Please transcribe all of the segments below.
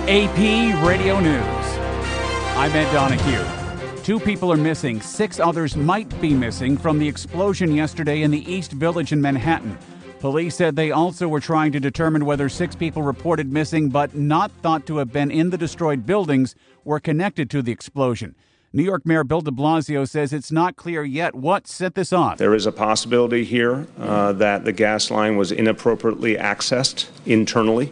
AP Radio News. I'm Ed Donahue. 2 people are missing. 6 others might be missing from the explosion yesterday in the East Village in Manhattan. Police said they also were trying to determine whether 6 people reported missing but not thought to have been in the destroyed buildings were connected to the explosion. New York Mayor Bill de Blasio says it's not clear yet what set this off. There is a possibility here that the gas line was inappropriately accessed internally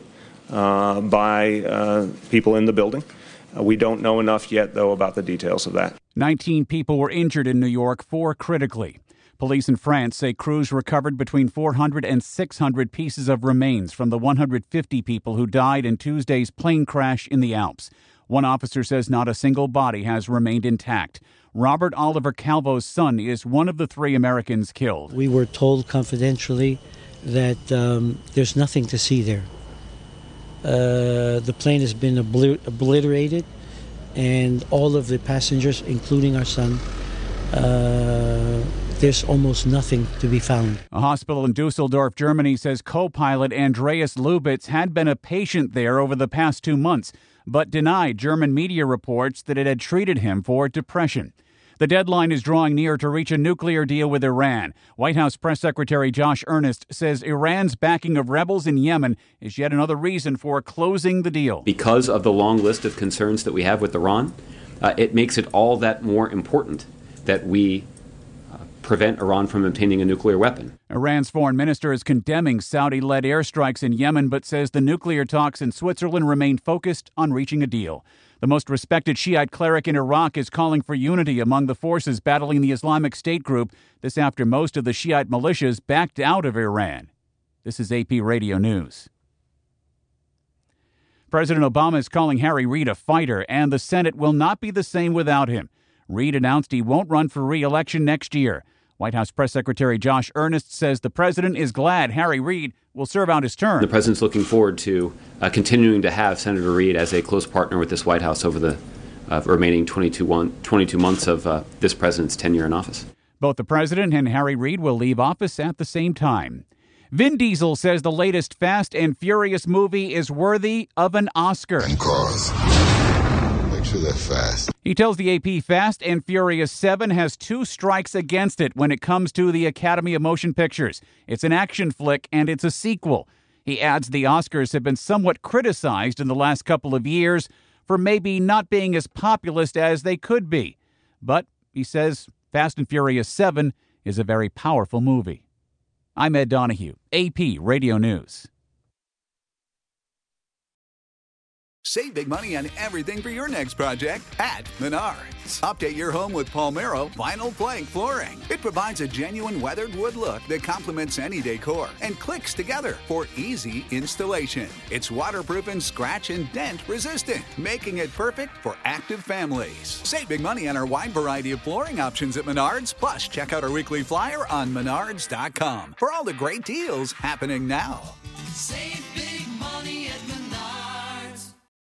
by people in the building. We don't know enough yet, though, about the details of that. 19 people were injured in New York, 4 critically. Police in France say crews recovered between 400 and 600 pieces of remains from the 150 people who died in Tuesday's plane crash in the Alps. One officer says not a single body has remained intact. Robert Oliver Calvo's son is one of the 3 Americans killed. We were told confidentially that there's nothing to see there. The plane has been obliterated, and all of the passengers, including our son, there's almost nothing to be found. A hospital in Dusseldorf, Germany, says co-pilot Andreas Lubitz had been a patient there over the past 2 months, but denied German media reports that it had treated him for depression. The deadline is drawing near to reach a nuclear deal with Iran. White House Press Secretary Josh Earnest says Iran's backing of rebels in Yemen is yet another reason for closing the deal. Because of the long list of concerns that we have with Iran, it makes it all that more important that we prevent Iran from obtaining a nuclear weapon. Iran's foreign minister is condemning Saudi-led airstrikes in Yemen, but says the nuclear talks in Switzerland remain focused on reaching a deal. The most respected Shiite cleric in Iraq is calling for unity among the forces battling the Islamic State group. This after most of the Shiite militias backed out of Iran. This is AP Radio News. President Obama is calling Harry Reid a fighter, and the Senate will not be the same without him. Reid announced he won't run for re-election next year. White House Press Secretary Josh Earnest says the president is glad Harry Reid will serve out his term. The president's looking forward to continuing to have Senator Reid as a close partner with this White House over the remaining 22 months of this president's tenure in office. Both the president and Harry Reid will leave office at the same time. Vin Diesel says the latest Fast and Furious movie is worthy of an Oscar. And cars. Make sure they're fast. He tells the AP Fast and Furious 7 has 2 strikes against it when it comes to the Academy of Motion Pictures. It's an action flick and it's a sequel. He adds the Oscars have been somewhat criticized in the last couple of years for maybe not being as populist as they could be. But he says Fast and Furious 7 is a very powerful movie. I'm Ed Donahue, AP Radio News. Save big money on everything for your next project at Menards. Update your home with Palmero vinyl plank flooring. It provides a genuine weathered wood look that complements any decor and clicks together for easy installation. It's waterproof and scratch and dent resistant, making it perfect for active families. Save big money on our wide variety of flooring options at Menards. Plus, check out our weekly flyer on menards.com for all the great deals happening now. Save big